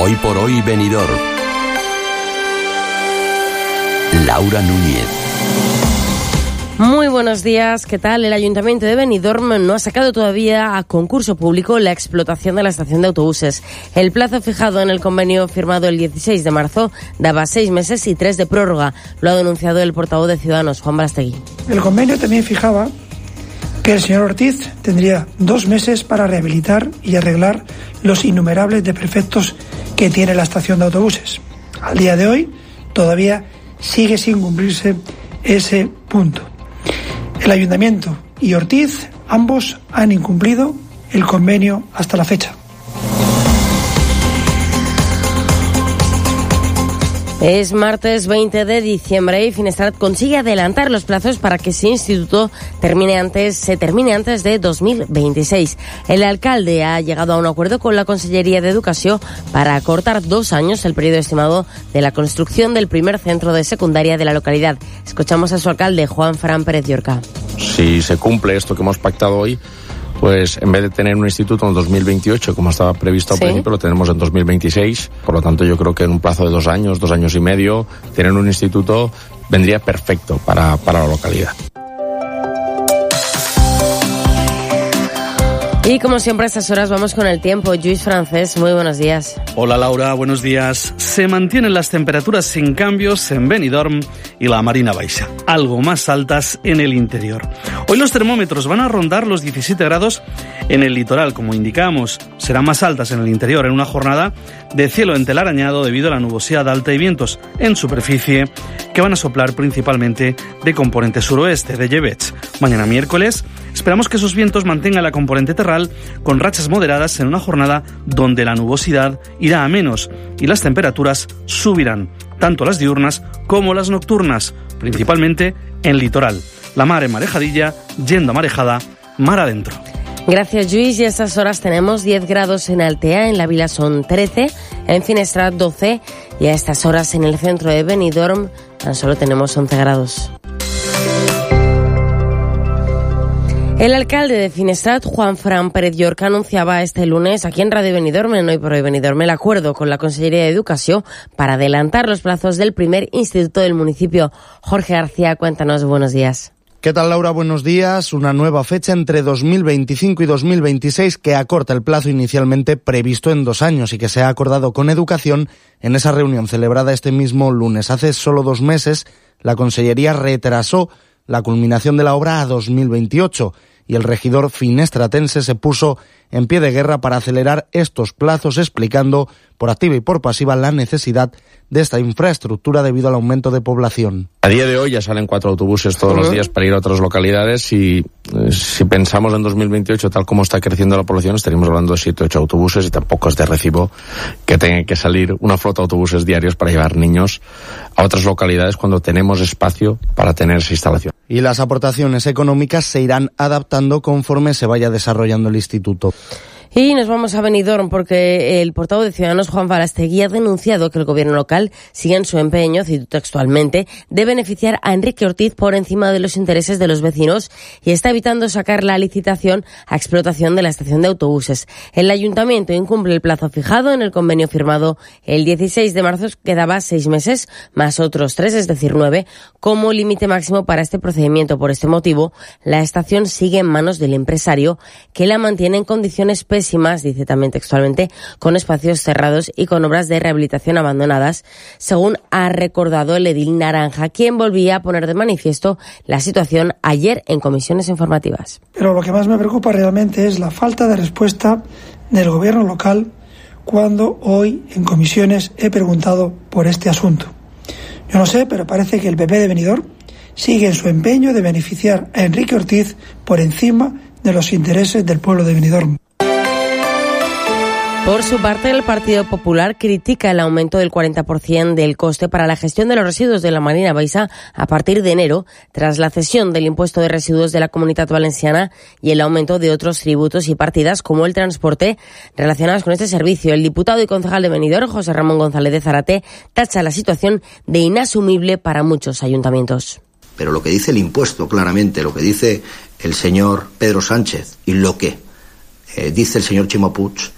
Hoy por hoy Benidorm. Laura Núñez. Muy buenos días, ¿qué tal? El Ayuntamiento de Benidorm no ha sacado todavía a concurso público la explotación de la estación de autobuses. El plazo fijado en el convenio firmado el 16 de marzo daba 6 meses y 3 de prórroga. Lo ha denunciado el portavoz de Ciudadanos, Juan Balastegui. El convenio también fijaba que el señor Ortiz tendría 2 meses para rehabilitar y arreglar los innumerables desperfectos que tiene la estación de autobuses. Al día de hoy todavía sigue sin cumplirse ese punto. El Ayuntamiento y Ortiz, ambos han incumplido el convenio hasta la fecha. Es martes 20 de diciembre y Finestrat consigue adelantar los plazos para que ese instituto se termine antes de 2026. El alcalde ha llegado a un acuerdo con la Consellería de Educación para acortar 2 años el periodo estimado de la construcción del primer centro de secundaria de la localidad. Escuchamos a su alcalde, Juan Fran Pérez Llorca. Si se cumple esto que hemos pactado hoy, pues en vez de tener un instituto en 2028, como estaba previsto al principio, lo tenemos en 2026. Por lo tanto, yo creo que en un plazo de 2 años, 2 años y medio, tener un instituto vendría perfecto para la localidad. Y como siempre a estas horas vamos con el tiempo. Lluís Francés, muy buenos días. Hola Laura, buenos días. Se mantienen las temperaturas sin cambios en Benidorm y la Marina Baixa, algo más altas en el interior. Hoy los termómetros van a rondar los 17 grados en el litoral, como indicamos. Serán más altas en el interior en una jornada de cielo entelarañado debido a la nubosidad alta y vientos en superficie que van a soplar principalmente de componente suroeste, de Llevets. Mañana miércoles esperamos que esos vientos mantengan la componente terral con rachas moderadas en una jornada donde la nubosidad irá a menos y las temperaturas subirán, tanto las diurnas como las nocturnas, principalmente en litoral. La mar en marejadilla, yendo a marejada, mar adentro. Gracias, Lluís. Y a estas horas tenemos 10 grados en Altea, en la Vila son 13, en Finestrat 12 y a estas horas en el centro de Benidorm tan solo tenemos 11 grados. El alcalde de Finestrat, Juan Fran Pérez Llorca, anunciaba este lunes aquí en Radio Benidorm, en Hoy por Hoy Benidorm, el acuerdo con la Consellería de Educación para adelantar los plazos del primer instituto del municipio. Jorge García, cuéntanos, buenos días. ¿Qué tal, Laura? Buenos días. Una nueva fecha entre 2025 y 2026 que acorta el plazo inicialmente previsto en 2 años y que se ha acordado con Educación en esa reunión celebrada este mismo lunes. Hace solo 2 meses, la Consellería retrasó la culminación de la obra a 2028 y el regidor finestratense se puso en pie de guerra para acelerar estos plazos, explicando por activa y por pasiva la necesidad de esta infraestructura debido al aumento de población. A día de hoy ya salen 4 autobuses todos los días para ir a otras localidades y si pensamos en 2028, tal como está creciendo la población, estaríamos hablando de 7 o 8 autobuses y tampoco es de recibo que tenga que salir una flota de autobuses diarios para llevar niños a otras localidades cuando tenemos espacio para tener esa instalación. Y las aportaciones económicas se irán adaptando conforme se vaya desarrollando el instituto. Y nos vamos a Benidorm porque el portavoz de Ciudadanos, Juan Balastegui, ha denunciado que el gobierno local sigue en su empeño, cito textualmente, de beneficiar a Enrique Ortiz por encima de los intereses de los vecinos y está evitando sacar la licitación a explotación de la estación de autobuses. El ayuntamiento incumple el plazo fijado en el convenio firmado el 16 de marzo, que daba 6 meses más otros 3, es decir 9, como límite máximo para este procedimiento. Por este motivo, la estación sigue en manos del empresario, que la mantiene en condiciones pésimas, dice también textualmente, con espacios cerrados y con obras de rehabilitación abandonadas, según ha recordado el edil Naranja, quien volvía a poner de manifiesto la situación ayer en comisiones informativas. Pero lo que más me preocupa realmente es la falta de respuesta del gobierno local cuando hoy en comisiones he preguntado por este asunto. Yo no sé, pero parece que el PP de Benidorm sigue en su empeño de beneficiar a Enrique Ortiz por encima de los intereses del pueblo de Benidorm. Por su parte, el Partido Popular critica el aumento del 40% del coste para la gestión de los residuos de la Marina Baixa a partir de enero, tras la cesión del impuesto de residuos de la Comunitat Valenciana y el aumento de otros tributos y partidas como el transporte relacionados con este servicio. El diputado y concejal de Benidorm, José Ramón González de Zarate, tacha la situación de inasumible para muchos ayuntamientos. Pero lo que dice el impuesto, claramente, lo que dice el señor Pedro Sánchez y lo que dice el señor Chimo Puig,